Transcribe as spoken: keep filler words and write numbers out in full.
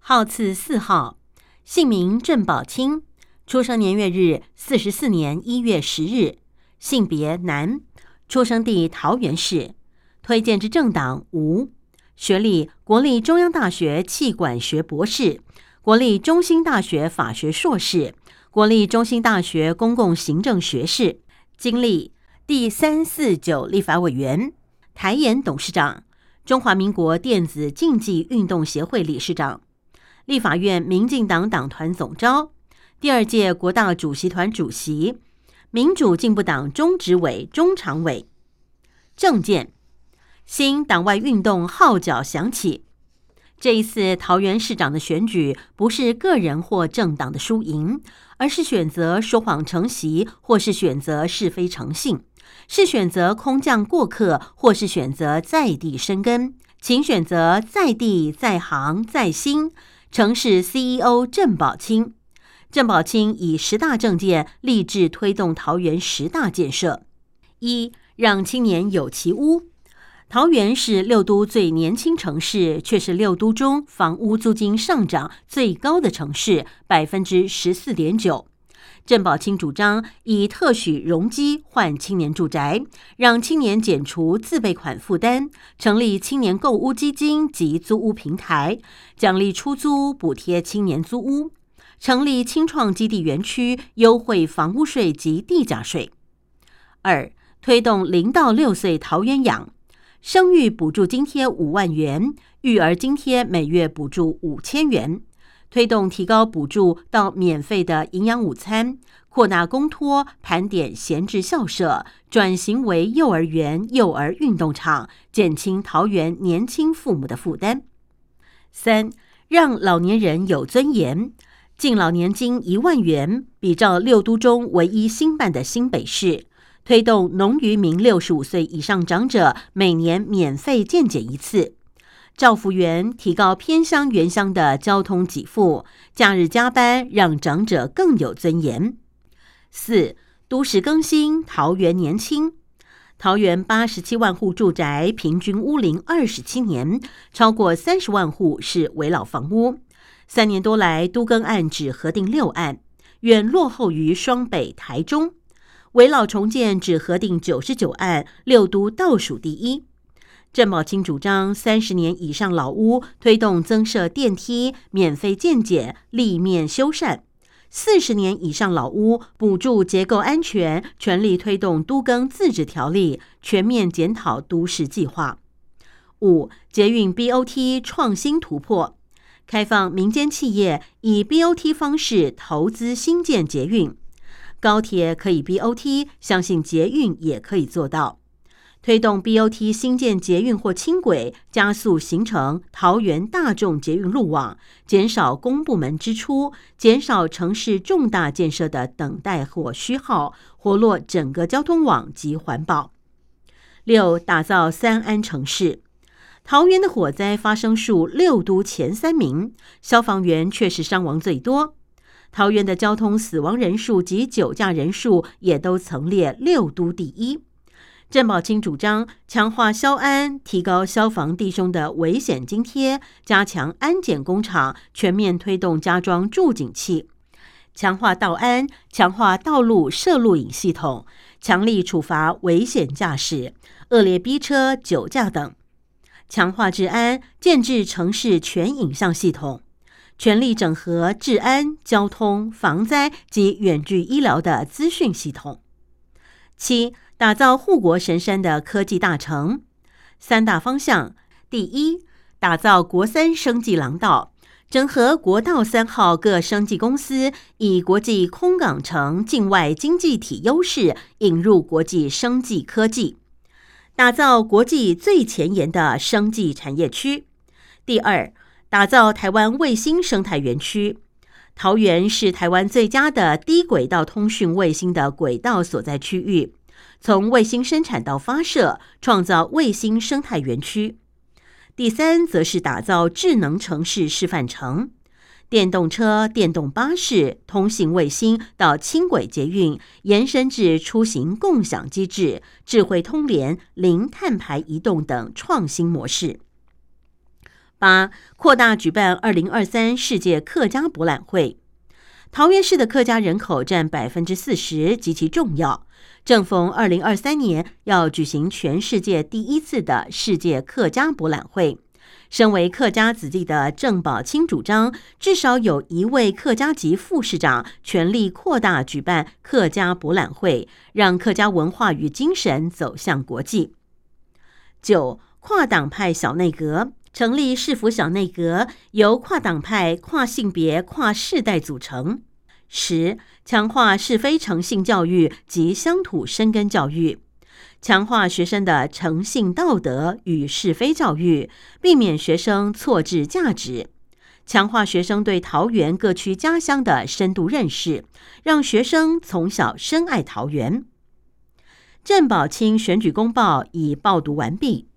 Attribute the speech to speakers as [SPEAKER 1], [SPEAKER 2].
[SPEAKER 1] 号次四号，姓名郑宝清，出生年月日四十四年一月十日，性别男，出生地桃园市，推荐之政党无，学历国立中央大学气管学博士，国立中兴大学法学硕士，国立中兴大学公共行政学士，经历第三四九立法委员，台研董事长，中华民国电子竞技运动协会理事长，立法院民进党党团总召，第二届国大主席团主席，民主进步党中执委、中常委。政见：新党外运动号角响起。这一次桃园市长的选举，不是个人或政党的输赢，而是选择说谎成习，或是选择是非成性，是选择空降过客，或是选择在地生根。请选择在地、在行、在心。城市 C E O 郑宝清。郑宝清以十大政见立志推动桃园十大建设：一、让青年有其屋。桃园是六都最年轻城市，却是六都中房屋租金上涨最高的城市，百分之十四点九。郑宝清主张以特许容积换青年住宅，让青年减除自备款负担，成立青年购屋基金及租屋平台，奖励出租，补贴青年租屋，成立青创基地园区，优惠房屋税及地价税。二、推动零到六岁桃园养。生育补助津贴五万元，育儿津贴每月补助五千元，推动提高补助到免费的营养午餐，扩大公托，盘点闲置校舍，转型为幼儿园、幼儿运动场，减轻桃园年轻父母的负担。三、让老年人有尊严。敬老年金一万元，比照六都中唯一新办的新北市。推动农渔民六十五岁以上长者每年免费健检一次，照服员提高偏乡原乡的交通给付，假日加班让长者更有尊严。四、都市更新，桃园年轻。桃园八十七万户住宅，平均屋龄二十七年，超过三十万户是危老房屋。三年多来，都更案只核定六案，远落后于双北、台中。危老重建只核定九十九案，六都倒数第一。郑宝清主张三十年以上老屋推动增设电梯、免费健检、立面修缮；四十年以上老屋补助结构安全，全力推动都更自治条例，全面检讨都市计划。五、捷运 B O T 创新突破，开放民间企业以 B O T 方式投资新建捷运。高铁可以 B O T， 相信捷运也可以做到。推动 B O T 新建捷运或轻轨，加速形成桃园大众捷运路网，减少公部门支出，减少城市重大建设的等待或虚耗，活络整个交通网及环保。六、打造三安城市。桃园的火灾发生数六都前三名，消防员却是伤亡最多。桃园的交通死亡人数及酒驾人数也都曾列六都第一。郑宝清主张强化消安，提高消防弟兄的危险津贴，加强安检工厂，全面推动加装助警器，强化道安，强化道路摄录影系统，强力处罚危险驾驶、恶劣逼车、酒驾等，强化治安，建制城市全影像系统。全力整合治安、交通、防灾及远距医疗的资讯系统。七、打造护国神山的科技大城。三大方向：第一，打造国三生技廊道，整合国道三号各生技公司，以国际空港城境外经济体优势，引入国际生技科技，打造国际最前沿的生技产业区。第二，打造台湾卫星生态园区。桃园是台湾最佳的低轨道通讯卫星的轨道所在区域，从卫星生产到发射，创造卫星生态园区。第三，则是打造智能城市示范城，电动车、电动巴士、通信卫星到轻轨捷运，延伸至出行共享机制、智慧通联、零碳排移动等创新模式。 八、扩大举办二零二三世界客家博览会。桃园市的客家人口占百分之四十，极其重要。正逢二零二三年要举行全世界第一次的世界客家博览会。身为客家子弟的郑宝清主张，至少有一位客家籍副市长全力扩大举办客家博览会，让客家文化与精神走向国际。九、跨党派小内阁。成立市府小内阁，由跨党派、跨性别、跨世代组成。十、强化是非诚信教育及乡土深耕教育，强化学生的诚信道德与是非教育，避免学生错置价值，强化学生对桃园各区家乡的深度认识，让学生从小深爱桃园。郑宝清选举公报已报读完毕。